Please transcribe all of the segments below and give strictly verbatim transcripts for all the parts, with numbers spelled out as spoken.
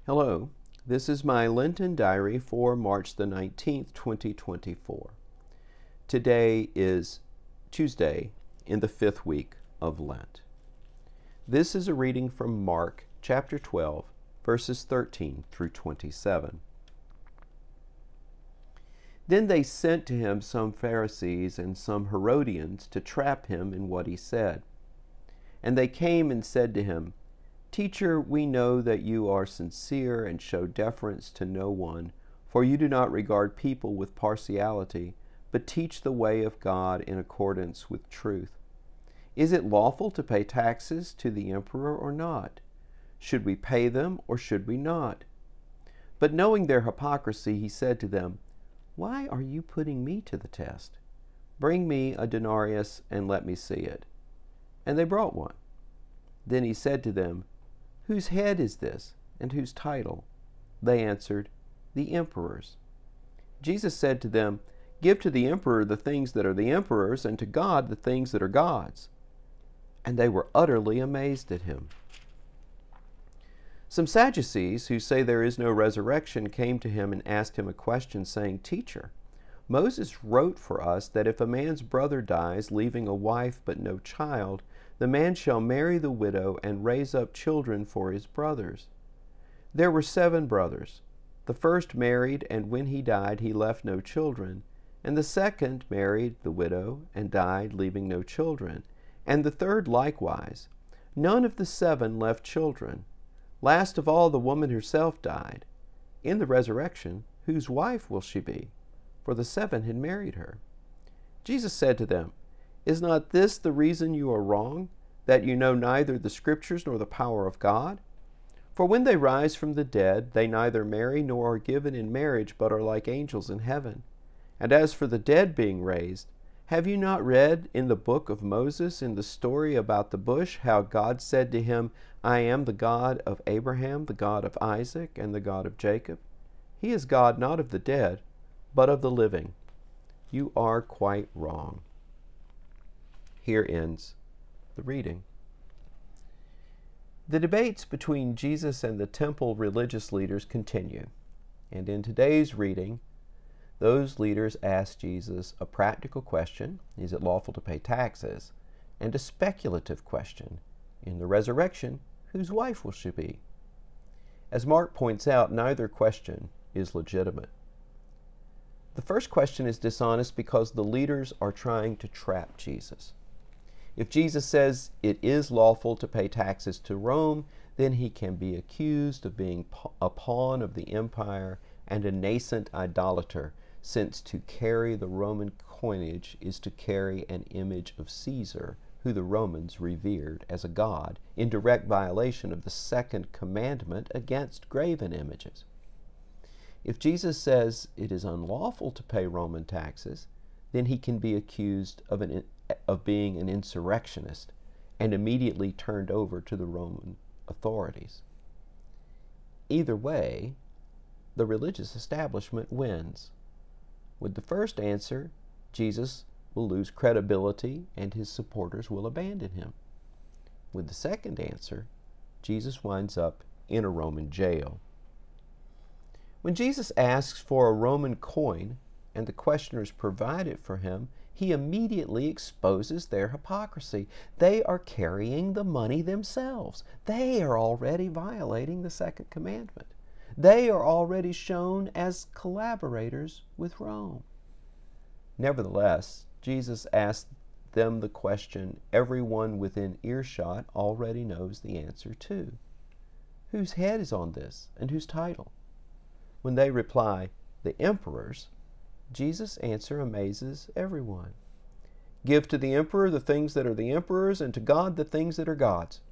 Hello, this is my Lenten diary for March the nineteenth, twenty twenty-four. Today is Tuesday in the fifth week of Lent. This is a reading from Mark chapter twelve, verses thirteen through twenty-seven. Then they sent to him some Pharisees and some Herodians to trap him in what he said. And they came and said to him, "Teacher, we know that you are sincere and show deference to no one, for you do not regard people with partiality, but teach the way of God in accordance with truth. Is it lawful to pay taxes to the emperor or not? Should we pay them or should we not?" But knowing their hypocrisy, he said to them, "Why are you putting me to the test? Bring me a denarius and let me see it." And they brought one. Then he said to them, "Whose head is this, and whose title?" They answered, "The emperor's." Jesus said to them, "Give to the emperor the things that are the emperor's, and to God the things that are God's." And they were utterly amazed at him. Some Sadducees, who say there is no resurrection, came to him and asked him a question, saying, "Teacher, Moses wrote for us that if a man's brother dies, leaving a wife but no child, the man shall marry the widow and raise up children for his brothers. There were seven brothers. The first married, and when he died, he left no children. And the second married the widow and died, leaving no children. And the third likewise. None of the seven left children. Last of all, the woman herself died. In the resurrection, whose wife will she be? For the seven had married her." Jesus said to them, "Is not this the reason you are wrong, that you know neither the Scriptures nor the power of God? For when they rise from the dead, they neither marry nor are given in marriage, but are like angels in heaven. And as for the dead being raised, have you not read in the book of Moses, in the story about the bush, how God said to him, 'I am the God of Abraham, the God of Isaac, and the God of Jacob'? He is God not of the dead, but of the living. You are quite wrong." Here ends the reading. The debates between Jesus and the temple religious leaders continue. And in today's reading, those leaders ask Jesus a practical question, is it lawful to pay taxes? And a speculative question, in the resurrection, whose wife will she be? As Mark points out, neither question is legitimate. The first question is dishonest because the leaders are trying to trap Jesus. If Jesus says it is lawful to pay taxes to Rome, then he can be accused of being a pawn of the empire and a nascent idolater, since to carry the Roman coinage is to carry an image of Caesar, who the Romans revered as a god, in direct violation of the second commandment against graven images. If Jesus says it is unlawful to pay Roman taxes, then he can be accused of, an, of being an insurrectionist and immediately turned over to the Roman authorities. Either way, the religious establishment wins. With the first answer, Jesus will lose credibility and his supporters will abandon him. With the second answer, Jesus winds up in a Roman jail. When Jesus asks for a Roman coin and the questioners provide it for him, he immediately exposes their hypocrisy. They are carrying the money themselves. They are already violating the second commandment. They are already shown as collaborators with Rome. Nevertheless, Jesus asks them the question everyone within earshot already knows the answer to. Whose head is on this, and whose title? When they reply, "The emperor's," Jesus' answer amazes everyone. "Give to the emperor the things that are the emperor's, and to God the things that are God's."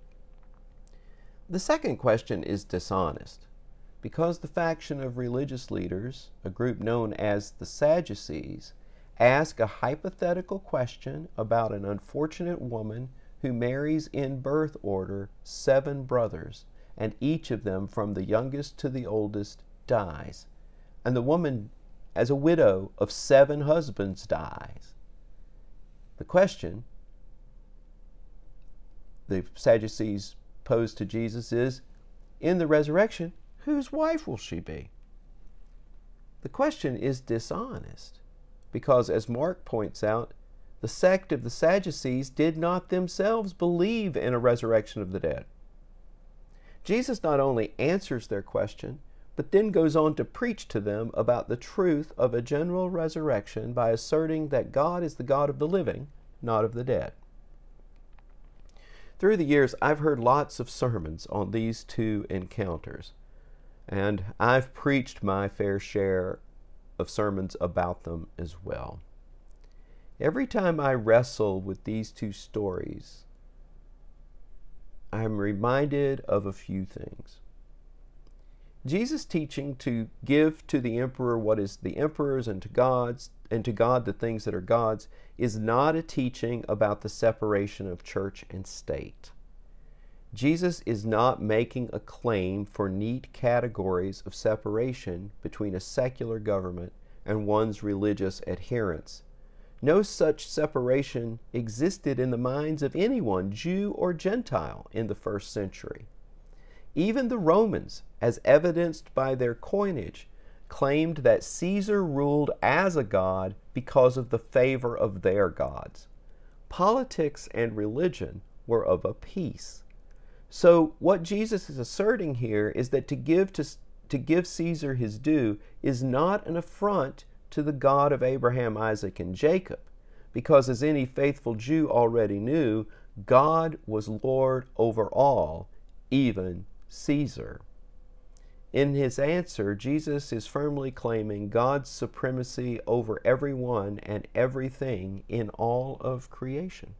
The second question is dishonest, because the faction of religious leaders, a group known as the Sadducees, ask a hypothetical question about an unfortunate woman who marries in birth order seven brothers, and each of them, from the youngest to the oldest, dies. And the woman, as a widow of seven husbands, dies. The question the Sadducees pose to Jesus is, in the resurrection, whose wife will she be? The question is dishonest because, as Mark points out, the sect of the Sadducees did not themselves believe in a resurrection of the dead. Jesus not only answers their question, but then goes on to preach to them about the truth of a general resurrection by asserting that God is the God of the living, not of the dead. Through the years, I've heard lots of sermons on these two encounters, and I've preached my fair share of sermons about them as well. Every time I wrestle with these two stories, I'm reminded of a few things. Jesus' teaching to give to the emperor what is the emperor's and to God's, and to God the things that are God's, is not a teaching about the separation of church and state. Jesus is not making a claim for neat categories of separation between a secular government and one's religious adherents. No such separation existed in the minds of anyone, Jew or Gentile, in the first century. Even the Romans, as evidenced by their coinage, claimed that Caesar ruled as a god because of the favor of their gods. Politics and religion were of a piece. So what Jesus is asserting here is that to give to, to give Caesar his due is not an affront to the God of Abraham, Isaac, and Jacob, because as any faithful Jew already knew, God was Lord over all, even Caesar. In his answer, Jesus is firmly claiming God's supremacy over everyone and everything in all of creation.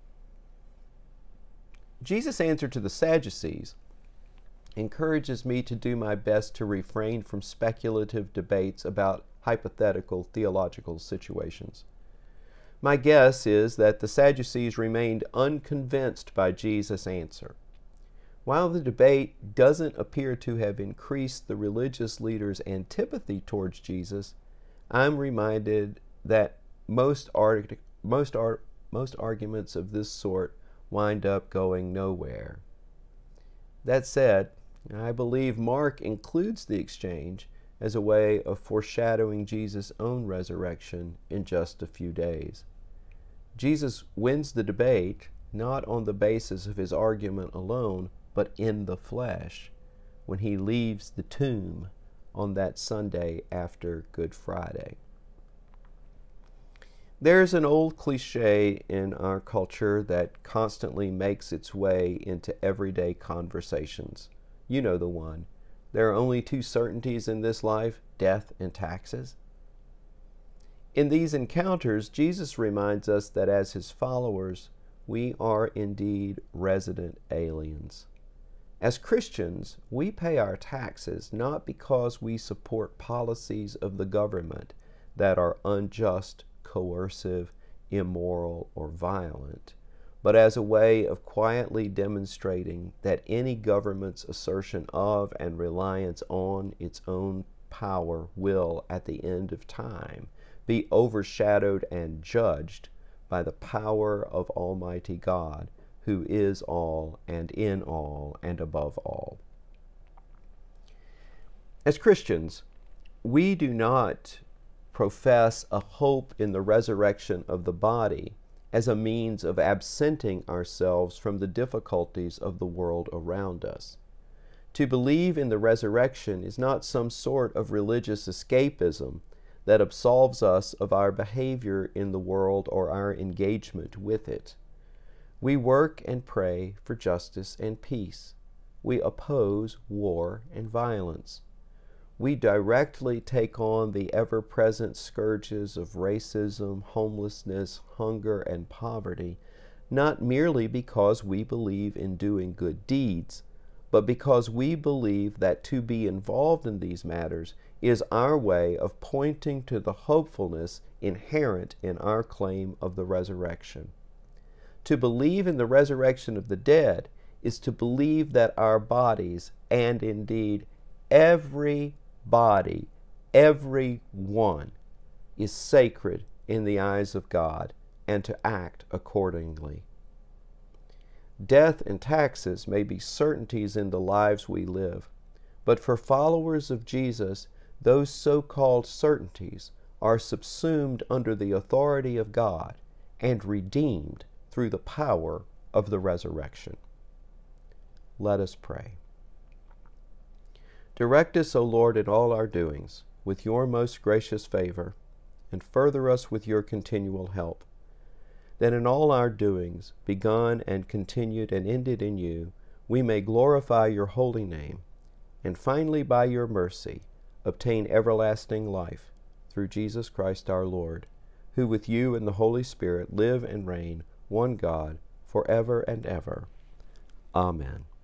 Jesus' answer to the Sadducees encourages me to do my best to refrain from speculative debates about hypothetical theological situations. My guess is that the Sadducees remained unconvinced by Jesus' answer. While the debate doesn't appear to have increased the religious leaders' antipathy towards Jesus, I'm reminded that most, art, most, art, most arguments of this sort wind up going nowhere. That said, I believe Mark includes the exchange as a way of foreshadowing Jesus' own resurrection in just a few days. Jesus wins the debate not on the basis of his argument alone, but in the flesh, when he leaves the tomb on that Sunday after Good Friday. There's an old cliche in our culture that constantly makes its way into everyday conversations. You know the one. There are only two certainties in this life, death and taxes. In these encounters, Jesus reminds us that as his followers, we are indeed resident aliens. As Christians, we pay our taxes not because we support policies of the government that are unjust, coercive, immoral, or violent, but as a way of quietly demonstrating that any government's assertion of and reliance on its own power will, at the end of time, be overshadowed and judged by the power of Almighty God, who is all and in all and above all. As Christians, we do not profess a hope in the resurrection of the body as a means of absenting ourselves from the difficulties of the world around us. To believe in the resurrection is not some sort of religious escapism that absolves us of our behavior in the world or our engagement with it. We work and pray for justice and peace. We oppose war and violence. We directly take on the ever-present scourges of racism, homelessness, hunger, and poverty, not merely because we believe in doing good deeds, but because we believe that to be involved in these matters is our way of pointing to the hopefulness inherent in our claim of the resurrection. To believe in the resurrection of the dead is to believe that our bodies, and indeed every body, every one, is sacred in the eyes of God, and to act accordingly. Death and taxes may be certainties in the lives we live, But for followers of Jesus, those so-called certainties are subsumed under the authority of God and redeemed through the power of the resurrection. Let us pray. Direct us, O Lord, in all our doings, with your most gracious favor, and further us with your continual help, that in all our doings, begun and continued and ended in you, we may glorify your holy name, and finally by your mercy obtain everlasting life, through Jesus Christ our Lord, who with you and the Holy Spirit live and reign, one God, forever and ever. Amen.